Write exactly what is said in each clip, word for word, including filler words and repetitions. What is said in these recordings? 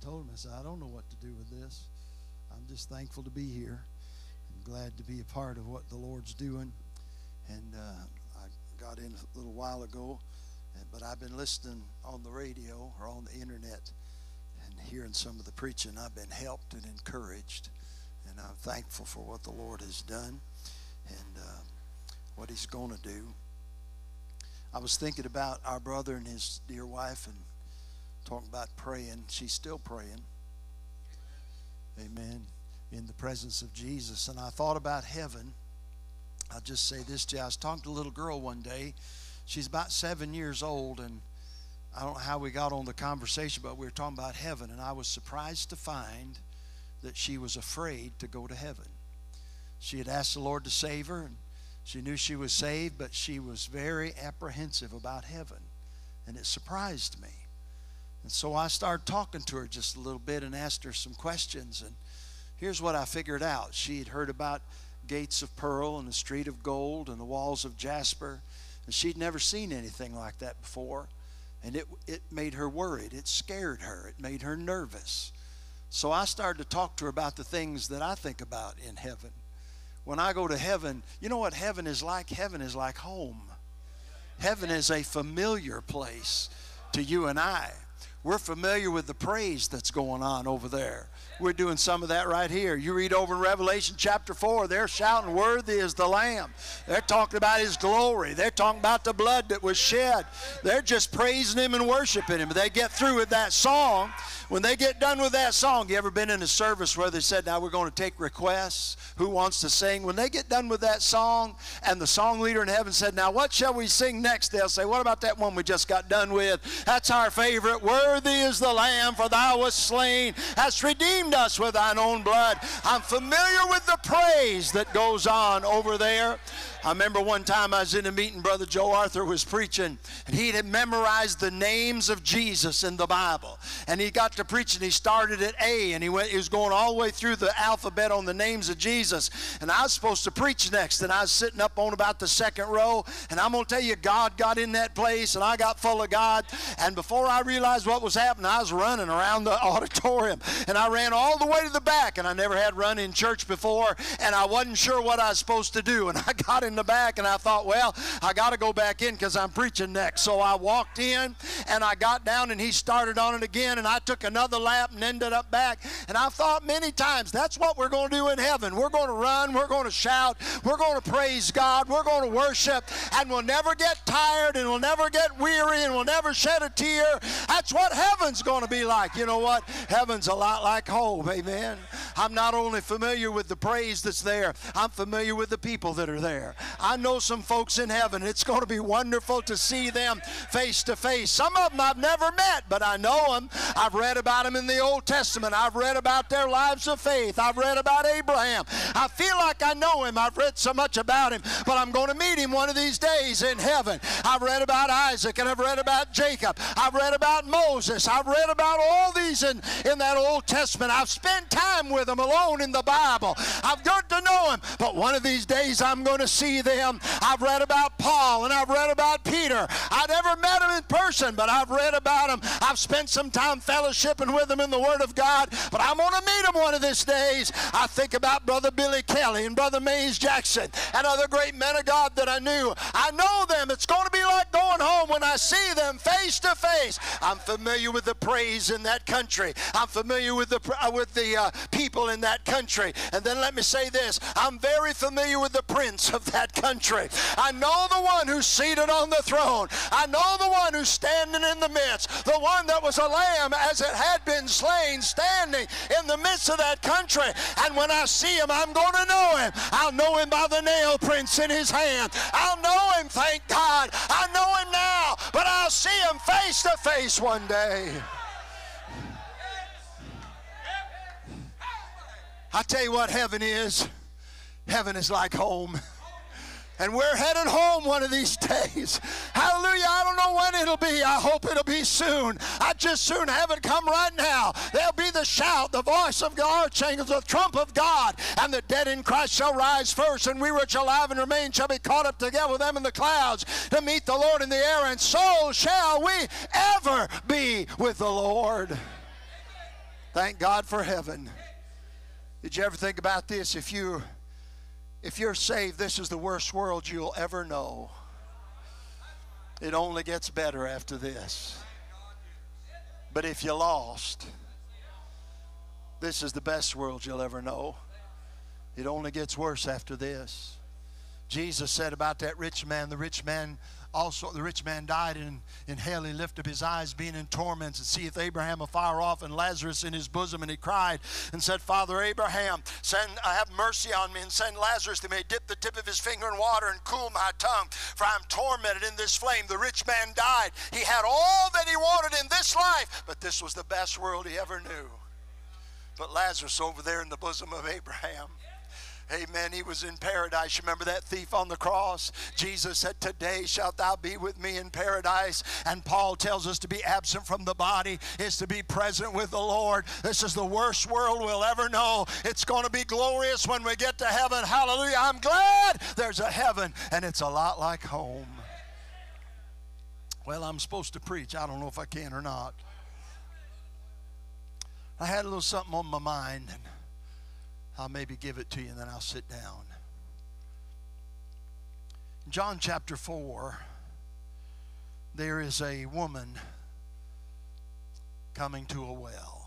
told him, I said, I don't know what to do with this. I'm just thankful to be here and glad to be a part of what the Lord's doing. And uh, I got in a little while ago, but I've been listening on the radio or on the internet and hearing some of the preaching. I've been helped and encouraged, and I'm thankful for what the Lord has done and uh, what he's going to do. I was thinking about our brother and his dear wife and talking about praying. She's still praying. Amen. In the presence of Jesus. And I thought about heaven. I'll just say this to you. I was talking to a little girl one day. She's about seven years old, and I don't know how we got on the conversation, but we were talking about heaven, and I was surprised to find that she was afraid to go to heaven. She had asked the Lord to save her, and she knew she was saved, but she was very apprehensive about heaven, and it surprised me. And so I started talking to her just a little bit and asked her some questions, and here's what I figured out. She had heard about gates of pearl and the street of gold and the walls of jasper, and she'd never seen anything like that before, and it, it made her worried. It scared her. It made her nervous. So I started to talk to her about the things that I think about in heaven. When I go to heaven, you know what heaven is like? Heaven is like home. Heaven is a familiar place to you and I. We're familiar with the praise that's going on over there. We're doing some of that right here. You read over in Revelation chapter four, they're shouting, "Worthy is the Lamb." They're talking about his glory. They're talking about the blood that was shed. They're just praising him and worshiping him. They get through with that song. When they get done with that song, you ever been in a service where they said, now we're going to take requests? Who wants to sing? When they get done with that song and the song leader in heaven said, now what shall we sing next? They'll say, what about that one we just got done with? That's our favorite. Worthy is the Lamb, for thou wast slain, hast redeemed us with thine own blood. I'm familiar with the praise that goes on over there. I remember one time I was in a meeting, Brother Joe Arthur was preaching, and he had memorized the names of Jesus in the Bible. And he got to preaching, he started at A, and he went, he was going all the way through the alphabet on the names of Jesus. And I was supposed to preach next, and I was sitting up on about the second row, and I'm going to tell you, God got in that place, and I got full of God. And before I realized what was happening, I was running around the auditorium, and I ran all the way to the back, and I never had run in church before, and I wasn't sure what I was supposed to do. And I got in the back, and I thought, well, I got to go back in because I'm preaching next. So I walked in, and I got down, and he started on it again, and I took another lap and ended up back. And I thought many times, that's what we're going to do in heaven. We're going to run, we're going to shout, we're going to praise God, we're going to worship, and we'll never get tired, and we'll never get weary, and we'll never shed a tear. That's what heaven's going to be like. You know what? Heaven's a lot like home, amen? I'm not only familiar with the praise that's there, I'm familiar with the people that are there. I know some folks in heaven. It's going to be wonderful to see them face to face. Some of them I've never met, but I know them. I've read about them in the Old Testament. I've read about their lives of faith. I've read about Abraham. I feel like I know him. I've read so much about him, but I'm going to meet him one of these days in heaven. I've read about Isaac, and I've read about Jacob. I've read about Moses. I've read about all these in, in that Old Testament. I've spent time with them alone in the Bible. I've got to know him, but one of these days I'm going to see them. I've read about Paul, and I've read about Peter. I never met him in person, but I've read about him. I've spent some time fellowshipping with him in the Word of God, but I'm going to meet him one of these days. I think about Brother Billy Kelly and Brother Mays Jackson and other great men of God that I knew. I know them. It's going to be like going home when I see them face to face. I'm familiar with the praise in that country. I'm familiar with the, uh, with the uh, people in that country. And then let me say this. I'm very familiar with the prince of that country. I know the one who's seated on the throne. I know the one who's standing in the midst. The one that was a lamb as it had been slain, standing in the midst of that country. And when I see him, I'm going to know him. I'll know him by the nail prints in his hand. I'll know him, thank God. I know him now, but I'll see him face to face one day. I tell you what heaven is. Heaven is like home. And we're headed home one of these days. Hallelujah. I don't know when it'll be. I hope it'll be soon. I'd just soon have it come right now. There'll be the shout, the voice of the archangels, the trump of God. And the dead in Christ shall rise first. And we which are alive and remain shall be caught up together with them in the clouds to meet the Lord in the air. And so shall we ever be with the Lord. Thank God for heaven. Did you ever think about this? If you if you're saved, this is the worst world you'll ever know. It only gets better after this. But if you're lost, this is the best world you'll ever know. It only gets worse after this. Jesus said about that rich man, the rich man also, the rich man died in, in hell. He lifted up his eyes, being in torments, and seeth Abraham afar off and Lazarus in his bosom. And he cried and said, Father Abraham, send, uh, have mercy on me, and send Lazarus that may dip the tip of his finger in water and cool my tongue, for I am tormented in this flame. The rich man died. He had all that he wanted in this life, but this was the best world he ever knew. But Lazarus over there in the bosom of Abraham, amen, he was in paradise. You remember that thief on the cross? Jesus said, today shalt thou be with me in paradise. And Paul tells us to be absent from the body is to be present with the Lord. This is the worst world we'll ever know. It's going to be glorious when we get to heaven. Hallelujah. I'm glad there's a heaven, and it's a lot like home. Well, I'm supposed to preach. I don't know if I can or not. I had a little something on my mind, and I'll maybe give it to you, and then I'll sit down. In John chapter four, there is a woman coming to a well.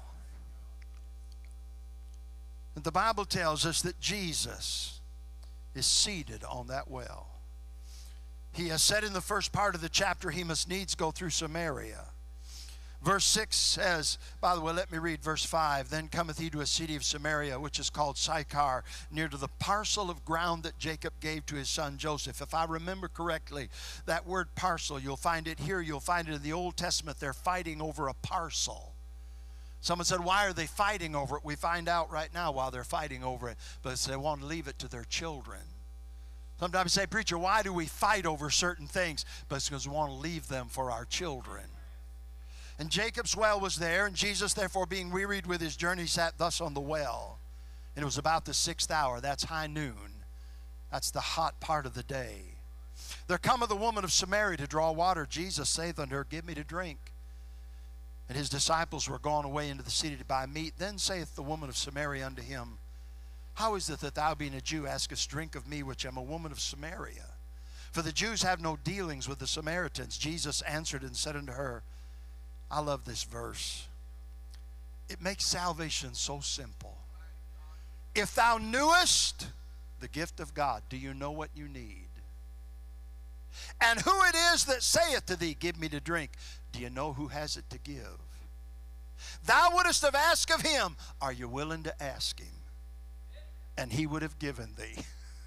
And the Bible tells us that Jesus is seated on that well. He has said in the first part of the chapter he must needs go through Samaria. Verse six says, by the way, let me read verse five. Then cometh he to a city of Samaria, which is called Sychar, near to the parcel of ground that Jacob gave to his son Joseph. If I remember correctly, that word parcel, you'll find it here, you'll find it in the Old Testament. They're fighting over a parcel. Someone said, why are they fighting over it? We find out right now why they're fighting over it, but they want to leave it to their children. Sometimes you say, preacher, why do we fight over certain things? But it's because we want to leave them for our children. And Jacob's well was there, and Jesus, therefore, being wearied with his journey, sat thus on the well. And it was about the sixth hour. That's high noon. That's the hot part of the day. There cometh a woman of Samaria to draw water. Jesus saith unto her, give me to drink. And his disciples were gone away into the city to buy meat. Then saith the woman of Samaria unto him, how is it that thou, being a Jew, askest drink of me, which am a woman of Samaria? For the Jews have no dealings with the Samaritans. Jesus answered and said unto her, I love this verse. It makes salvation so simple. If thou knewest the gift of God, do you know what you need? And who it is that saith to thee, give me to drink, do you know who has it to give? Thou wouldest have asked of him, are you willing to ask him? And he would have given thee.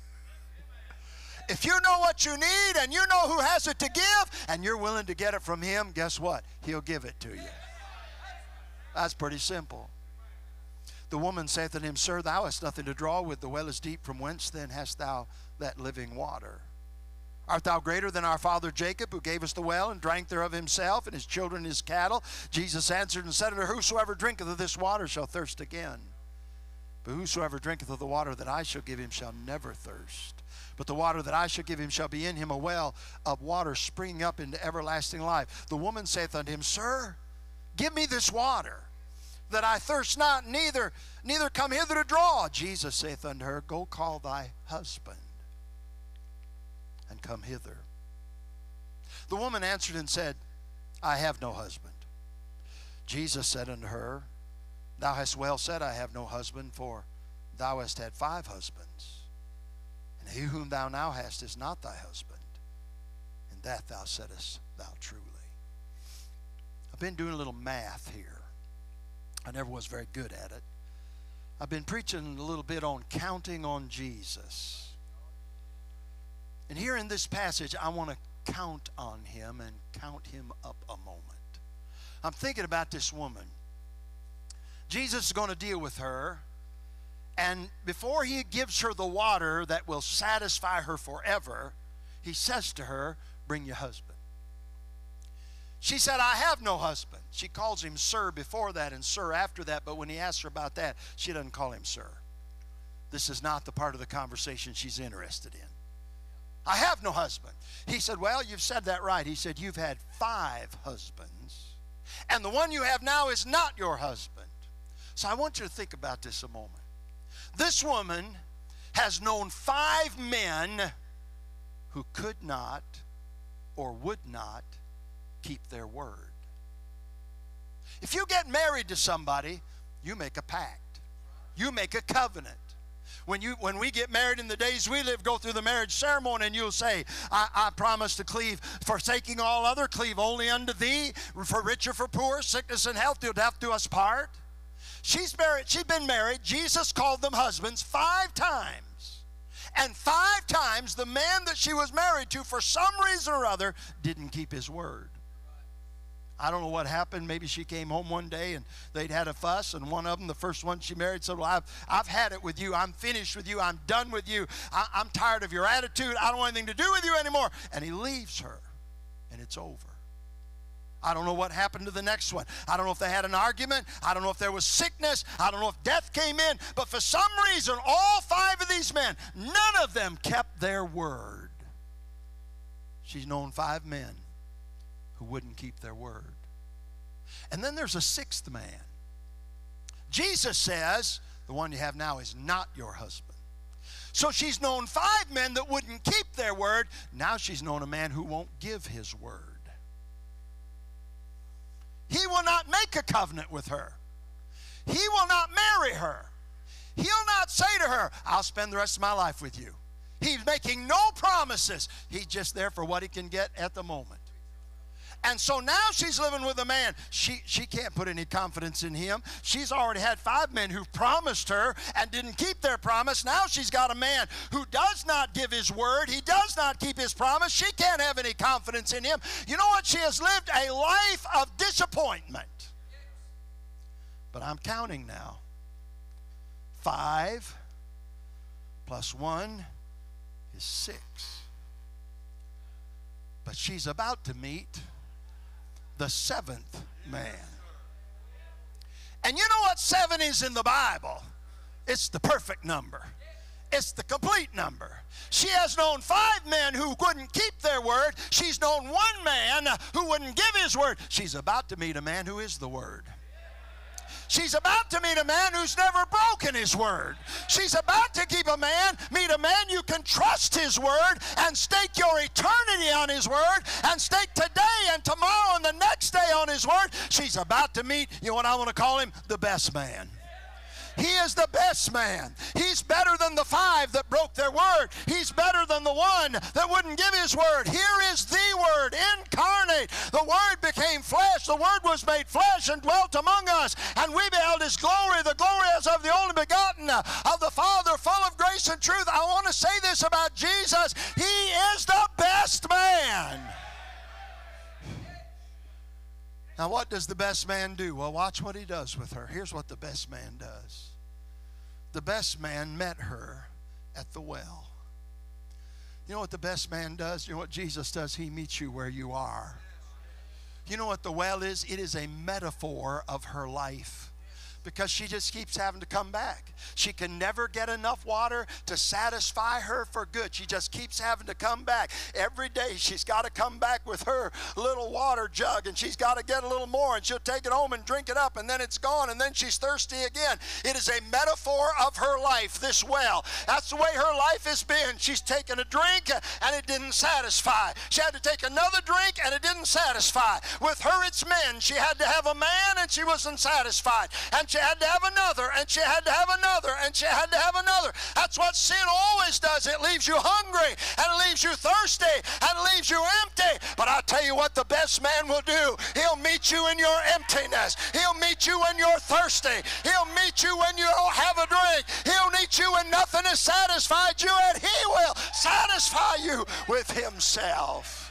If you know what you need and you know who has it to give and you're willing to get it from him, guess what? He'll give it to you. That's pretty simple. The woman saith unto him, Sir, thou hast nothing to draw with. The well is deep. From whence then hast thou that living water? Art thou greater than our father Jacob, who gave us the well and drank thereof himself and his children and his cattle? Jesus answered and said unto her, Whosoever drinketh of this water shall thirst again. But whosoever drinketh of the water that I shall give him shall never thirst. But the water that I shall give him shall be in him a well of water springing up into everlasting life. The woman saith unto him, Sir, give me this water, that I thirst not, neither, neither come hither to draw. Jesus saith unto her, Go call thy husband, and come hither. The woman answered and said, I have no husband. Jesus said unto her, Thou hast well said, I have no husband, for thou hast had five husbands. And he whom thou now hast is not thy husband. And that thou saidest thou truly. I've been doing a little math here. I never was very good at it. I've been preaching a little bit on counting on Jesus. And here in this passage, I want to count on him and count him up a moment. I'm thinking about this woman. Jesus is going to deal with her. And before he gives her the water that will satisfy her forever, he says to her, Bring your husband. She said, I have no husband. She calls him sir before that and sir after that, but when he asks her about that, she doesn't call him sir. This is not the part of the conversation she's interested in. I have no husband. He said, well, you've said that right. He said, you've had five husbands, and the one you have now is not your husband. So I want you to think about this a moment. This woman has known five men who could not or would not keep their word. If you get married to somebody, you make a pact. You make a covenant. When you when we get married in the days we live, go through the marriage ceremony, and you'll say, I, I promise to cleave, forsaking all other, cleave only unto thee, for rich or for poor, sickness and health, till death do us part. She's married, she's been married. Jesus called them husbands five times. And five times the man that she was married to, for some reason or other, didn't keep his word. I don't know what happened. Maybe she came home one day and they'd had a fuss, and one of them, the first one she married, said, well, I've, I've had it with you. I'm finished with you. I'm done with you. I, I'm tired of your attitude. I don't want anything to do with you anymore. And he leaves her, and it's over. I don't know what happened to the next one. I don't know if they had an argument. I don't know if there was sickness. I don't know if death came in. But for some reason, all five of these men, none of them kept their word. She's known five men who wouldn't keep their word. And then there's a sixth man. Jesus says, the one you have now is not your husband. So she's known five men that wouldn't keep their word. Now she's known a man who won't give his word. He will not make a covenant with her. He will not marry her. He'll not say to her, I'll spend the rest of my life with you. He's making no promises. He's just there for what he can get at the moment. And so now she's living with a man. She, she can't put any confidence in him. She's already had five men who promised her and didn't keep their promise. Now she's got a man who does not give his word. He does not keep his promise. She can't have any confidence in him. You know what? She has lived a life of disappointment. But I'm counting now. Five plus one is six. But she's about to meet the seventh man. And you know what seven is in the Bible? It's the perfect number. It's the complete number. She has known five men who wouldn't keep their word. She's known one man who wouldn't give his word. She's about to meet a man who is the word. She's about to meet a man who's never broken his word. She's about to keep a man, meet a man you can trust his word and stake your eternity on his word and stake today and tomorrow and the next day on his word. She's about to meet, you know what I want to call him? The best man. He is the best man. He's better than the five that broke their word. He's better than the one that wouldn't give his word. Here is the word incarnate. The word became flesh. The word was made flesh and dwelt among us. And we beheld his glory, the glory as of the only begotten of the Father, full of grace and truth. I want to say this about Jesus. He is the best man. Now, what does the best man do? Well, watch what he does with her. Here's what the best man does. The best man met her at the well. You know what the best man does? You know what Jesus does? He meets you where you are. You know what the well is? It is a metaphor of her life. Because she just keeps having to come back. She can never get enough water to satisfy her for good. She just keeps having to come back. Every day she's got to come back with her little water jug, and she's got to get a little more, and she'll take it home and drink it up, and then it's gone, and then she's thirsty again. It is a metaphor of her life, this well. That's the way her life has been. She's taken a drink, and it didn't satisfy. She had to take another drink, and it didn't satisfy. With her, it's men. She had to have a man, and she wasn't satisfied. And she had to have another, and she had to have another, and she had to have another. That's what sin always does. It leaves you hungry, and it leaves you thirsty, and it leaves you empty. But I'll tell you what the best man will do. He'll meet you in your emptiness. He'll meet you when you're thirsty. He'll meet you when you don't have a drink. He'll meet you when nothing has satisfied you, and he will satisfy you with himself.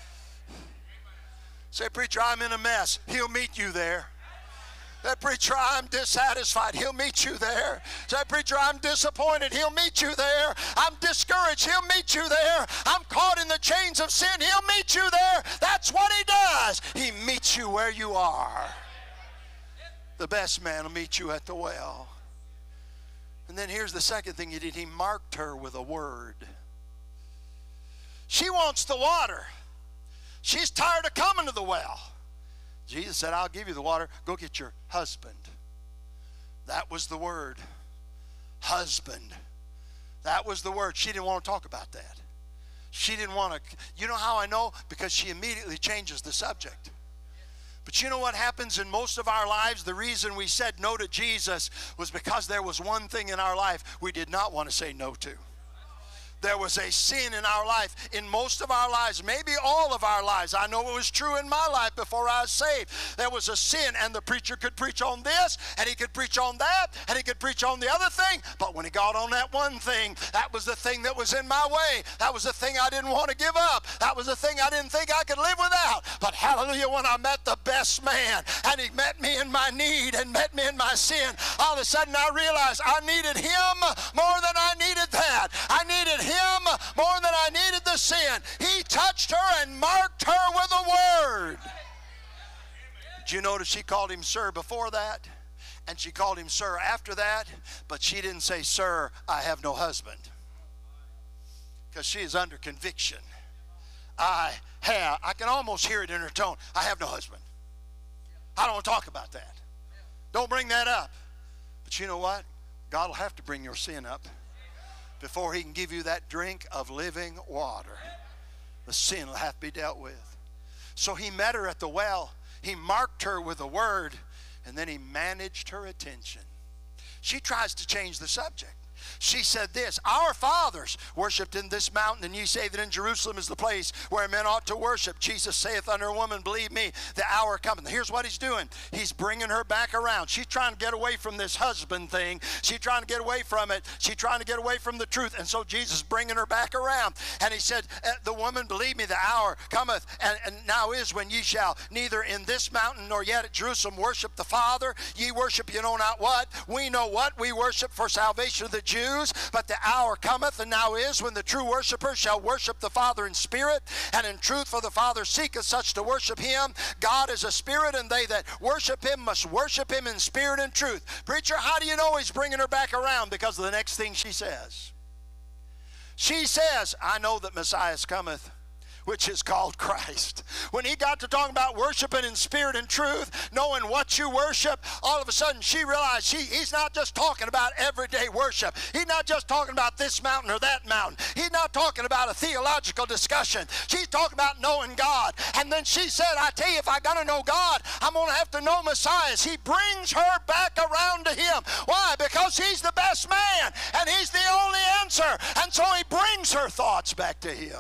Say, preacher, I'm in a mess. He'll meet you there. That preacher, I'm dissatisfied. He'll meet you there. That preacher, I'm disappointed. He'll meet you there. I'm discouraged. He'll meet you there. I'm caught in the chains of sin. He'll meet you there. That's what he does. He meets you where you are. The best man will meet you at the well. And then here's the second thing he did. He marked her with a word. She wants the water. She's tired of coming to the well. Jesus said, I'll give you the water. Go get your husband. That was the word. Husband. That was the word. She didn't want to talk about that. She didn't want to. You know how I know? Because she immediately changes the subject. But you know what happens in most of our lives? The reason we said no to Jesus was because there was one thing in our life we did not want to say no to. There was a sin in our life, in most of our lives, maybe all of our lives. I know it was true in my life before I was saved. There was a sin, and the preacher could preach on this, and he could preach on that, and he could preach on the other thing. But when he got on that one thing, that was the thing that was in my way. That was the thing I didn't want to give up. That was the thing I didn't think I could live without. But hallelujah, when I met the best man, and he met me in my need and met me in my sin, all of a sudden I realized I needed him more than I needed that. I needed him him more than I needed the sin. He touched her and marked her with a word. Did you notice she called him sir before that? And she called him sir after that? But she didn't say, sir, I have no husband. Because she is under conviction. I have, I can almost hear it in her tone, I have no husband. I don't want to talk about that. Don't bring that up. But you know what? God will have to bring your sin up before he can give you that drink of living water. The sin will have to be dealt with. So he met her at the well. He marked her with a word, and then he managed her attention. She tries to change the subject. She said this, our fathers worshipped in this mountain, and ye say that in Jerusalem is the place where men ought to worship. Jesus saith unto a woman, believe me, the hour cometh. Here's what he's doing. He's bringing her back around. She's trying to get away from this husband thing. She's trying to get away from it. She's trying to get away from the truth. And so Jesus is bringing her back around. And he said, the woman, believe me, the hour cometh, and, and now is when ye shall neither in this mountain nor yet at Jerusalem worship the Father. Ye worship you know not what. We know what we worship for salvation of the Jews, but the hour cometh, and now is, when the true worshipers shall worship the Father in spirit and in truth, for the Father seeketh such to worship him. God is a spirit, and they that worship him must worship him in spirit and truth. Preacher, how do you know he's bringing her back around? Because of the next thing she says. She says, I know that Messiah cometh, which is called Christ. When he got to talking about worshiping in spirit and truth, knowing what you worship, all of a sudden she realized she, he's not just talking about everyday worship. He's not just talking about this mountain or that mountain. He's not talking about a theological discussion. She's talking about knowing God. And then she said, I tell you, if I'm going to know God, I'm going to have to know Messiah. He brings her back around to him. Why? Because he's the best man, and he's the only answer. And so he brings her thoughts back to him.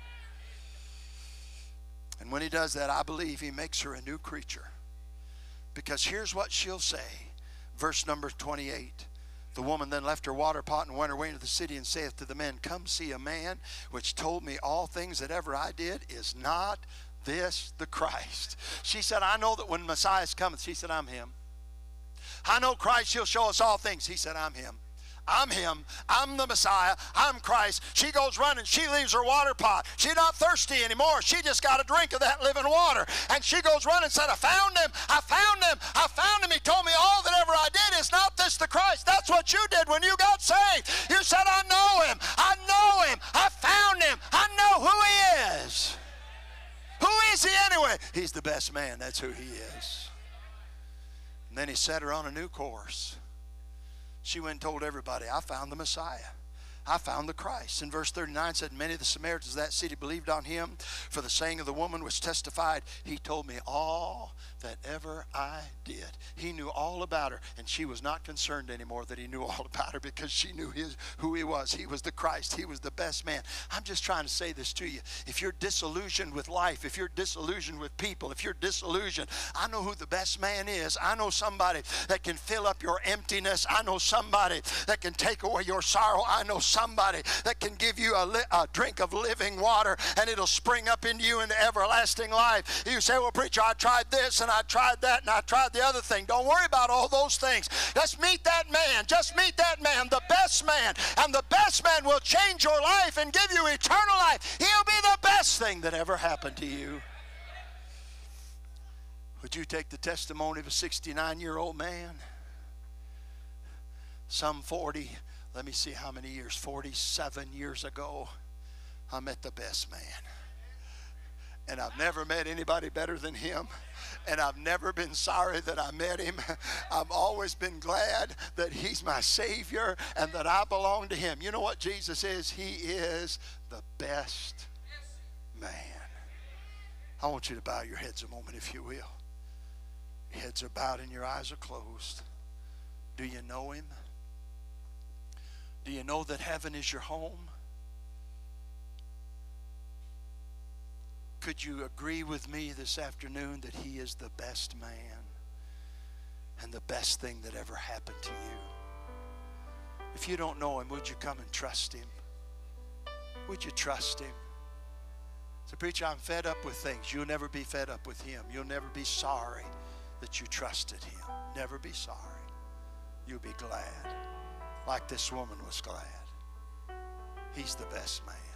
And when he does that, I believe he makes her a new creature. Because here's what she'll say. Verse number twenty-eight. The woman then left her water pot and went her way into the city and saith to the men, come see a man which told me all things that ever I did. Is not this the Christ? She said, I know that when Messiah cometh, she said, I'm him. I know Christ, he'll show us all things. He said, I'm him. I'm him. I'm the Messiah. I'm Christ. She goes running. She leaves her water pot. She's not thirsty anymore. She just got a drink of that living water. And she goes running and said, I found him. I found him. I found him. He told me all that ever I did. Is not this the Christ? That's what you did when you got saved. You said, I know him. I know him. I found him. I know who he is. Who is he anyway? He's the best man. That's who he is. And then he set her on a new course. She went and told everybody, I found the Messiah. I found the Christ. In verse thirty-nine said, many of the Samaritans of that city believed on him for the saying of the woman which testified, he told me all that ever I did. He knew all about her, and she was not concerned anymore that he knew all about her, because she knew his, who he was. He was the Christ. He was the best man. I'm just trying to say this to you. If you're disillusioned with life, if you're disillusioned with people, if you're disillusioned, I know who the best man is. I know somebody that can fill up your emptiness. I know somebody that can take away your sorrow. I know somebody that can give you a, li a drink of living water, and it'll spring up into you into everlasting life. You say, well, preacher, I tried this and I tried that and I tried the other thing. Don't worry about all those things. Just meet that man. Just meet that man, the best man. And the best man will change your life and give you eternal life. He'll be the best thing that ever happened to you. Would you take the testimony of a sixty-nine-year-old man? Some forty, let me see how many years, forty-seven years ago, I met the best man. And I've never met anybody better than him. And I've never been sorry that I met him. I've always been glad that he's my Savior and that I belong to him. You know what Jesus is? He is the best man. I want you to bow your heads a moment, if you will. Your heads are bowed and your eyes are closed. Do you know him? Do you know that heaven is your home? Could you agree with me this afternoon that he is the best man and the best thing that ever happened to you? If you don't know him, would you come and trust him? Would you trust him? So, preacher, I'm fed up with things. You'll never be fed up with him. You'll never be sorry that you trusted him. Never be sorry. You'll be glad, like this woman was glad. He's the best man.